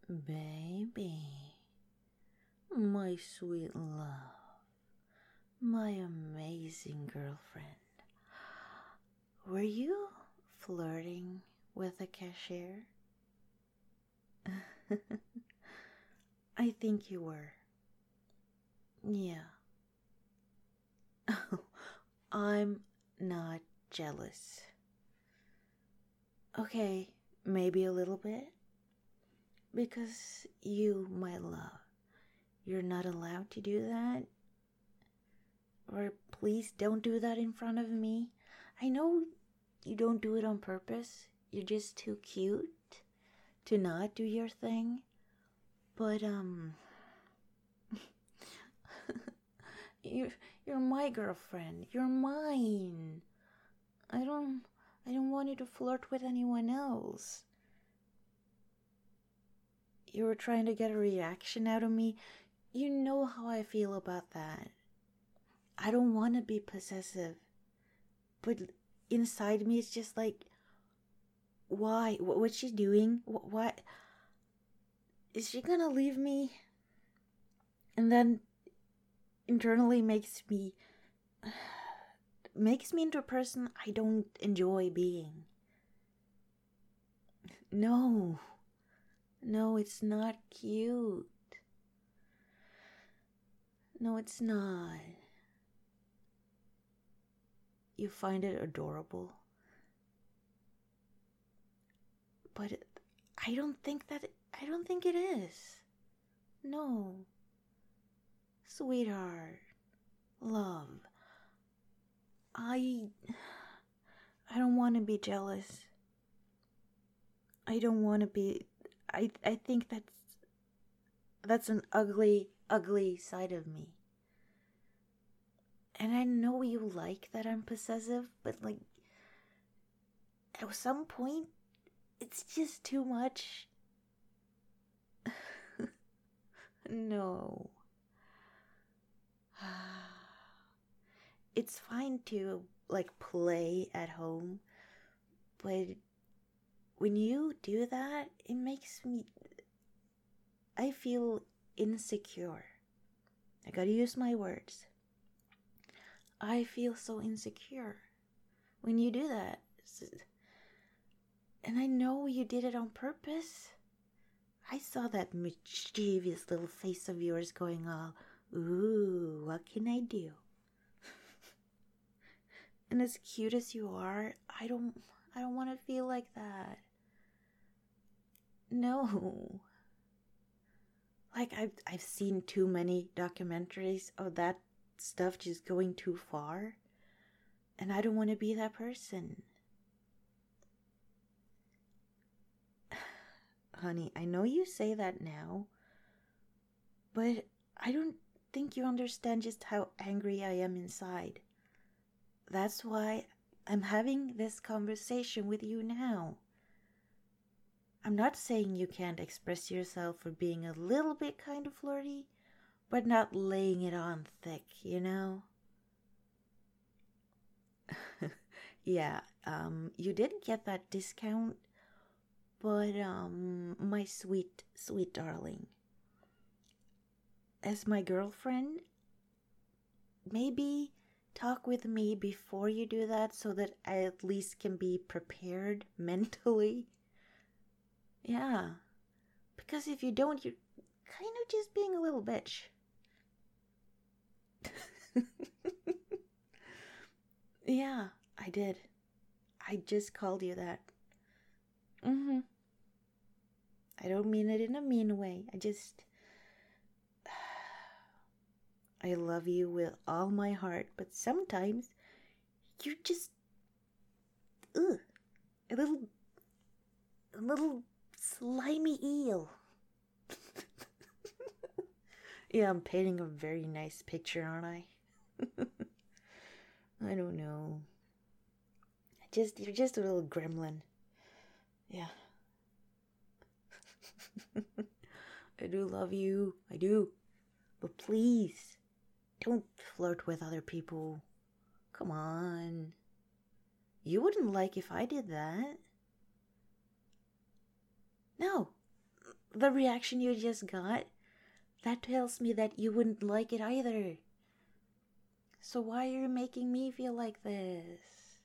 Baby, my sweet love, my amazing girlfriend. Were you flirting with the cashier? I think you were. Yeah. I'm not jealous. Okay, maybe a little bit. Because you, my love, you're not allowed to do that. Or please don't do that in front of me. I know you don't do it on purpose. You're just too cute to not do your thing. But you're my girlfriend. You're mine. I don't want you to flirt with anyone else. You were trying to get a reaction out of me. You know how I feel about that. I don't want to be possessive. But inside me, it's just like, why? What's she doing? What? Is she gonna leave me? And then internally makes me into a person I don't enjoy being. No, it's not cute. No, it's not. You find it adorable. But I don't think it is. No. Sweetheart. Love. I don't want to be jealous. I don't want to be. I think that's an ugly side of me. And I know you like that I'm possessive, but like at some point it's just too much. No. It's fine to like play at home, but when you do that, it makes me, I feel insecure. I gotta use my words. I feel so insecure when you do that. And I know you did it on purpose. I saw that mischievous little face of yours going all, ooh, what can I do? And as cute as you are, I don't want to feel like that. No. Like I've seen too many documentaries of that stuff just going too far, and I don't want to be that person. Honey, I know you say that now, but I don't think you understand just how angry I am inside. That's why I'm having this conversation with you now. I'm not saying you can't express yourself for being a little bit kind of flirty, but not laying it on thick, you know? Yeah, you did get that discount, but, my sweet, sweet darling, as my girlfriend, maybe talk with me before you do that so that I at least can be prepared mentally. Yeah, because if you don't, you're kind of just being a little bitch. Yeah, I did. I just called you that. I don't mean it in a mean way. I love you with all my heart, but sometimes you're just, a little slimy eel. Yeah, I'm painting a very nice picture, aren't I? I don't know. You're just a little gremlin. Yeah. I do love you. I do. But please, don't flirt with other people. Come on. You wouldn't like if I did that. No. the reaction you just got, that tells me that you wouldn't like it either. So why are you making me feel like this?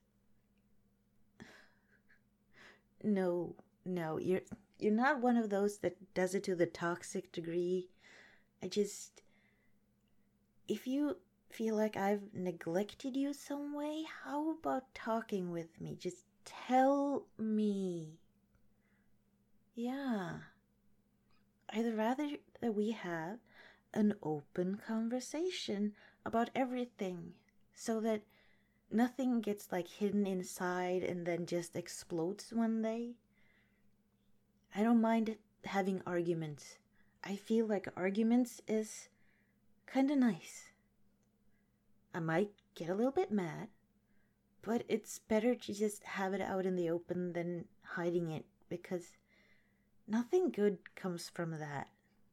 No, no, you're not one of those that does it to the toxic degree. I just, if you feel like I've neglected you some way, how about talking with me? Just tell me. Yeah. I'd rather that we have an open conversation about everything so that nothing gets like hidden inside and then just explodes one day. I don't mind having arguments. I feel like arguments is kind of nice. I might get a little bit mad, but it's better to just have it out in the open than hiding it, because nothing good comes from that.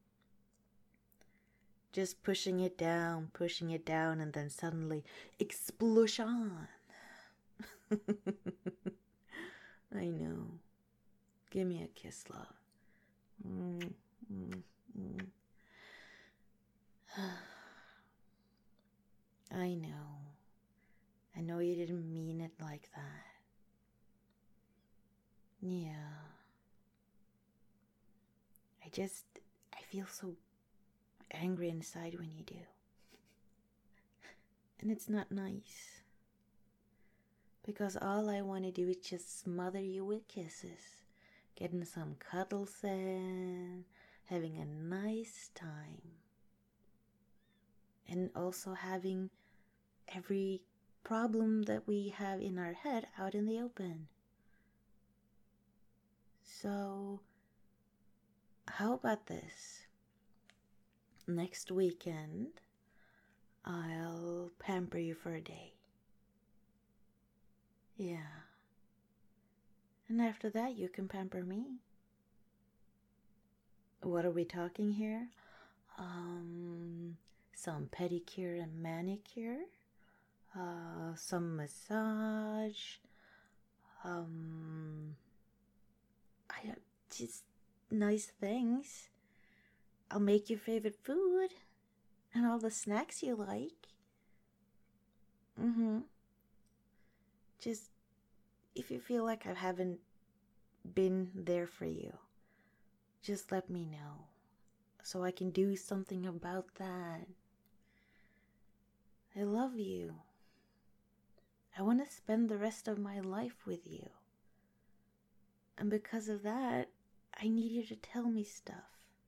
Just pushing it down, and then suddenly explosion. I know. Give me a kiss, love. Mm, mm, mm. I know. I know you didn't mean it like that. Yeah. I feel so angry inside when you do. And it's not nice. Because all I want to do is just smother you with kisses, getting some cuddles in, having a nice time, and also having every problem that we have in our head out in the open. So, how about this? Next weekend, I'll pamper you for a day. Yeah. And after that, you can pamper me. What are we talking here? Some pedicure and manicure. Some massage. Just nice things. I'll make your favorite food and all the snacks you like. Just if you feel like I haven't been there for you, just let me know so I can do something about that. I love you. I want to spend the rest of my life with you. And because of that, I need you to tell me stuff.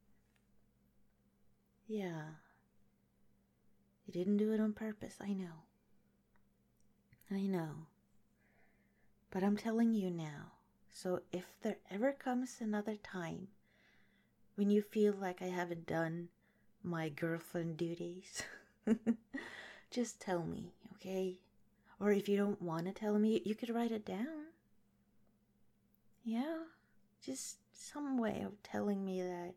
Yeah. You didn't do it on purpose, I know. I know. But I'm telling you now. So if there ever comes another time when you feel like I haven't done my girlfriend duties, just tell me, okay? Or if you don't want to tell me, you could write it down. Yeah, just some way of telling me that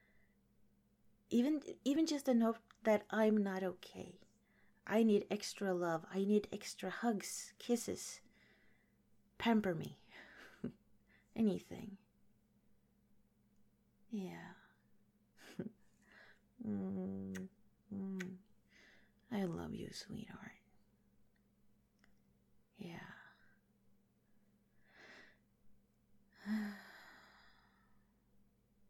even just a note that I'm not okay. I need extra love. I need extra hugs, kisses. Pamper me. Anything. Yeah. I love you, sweetheart.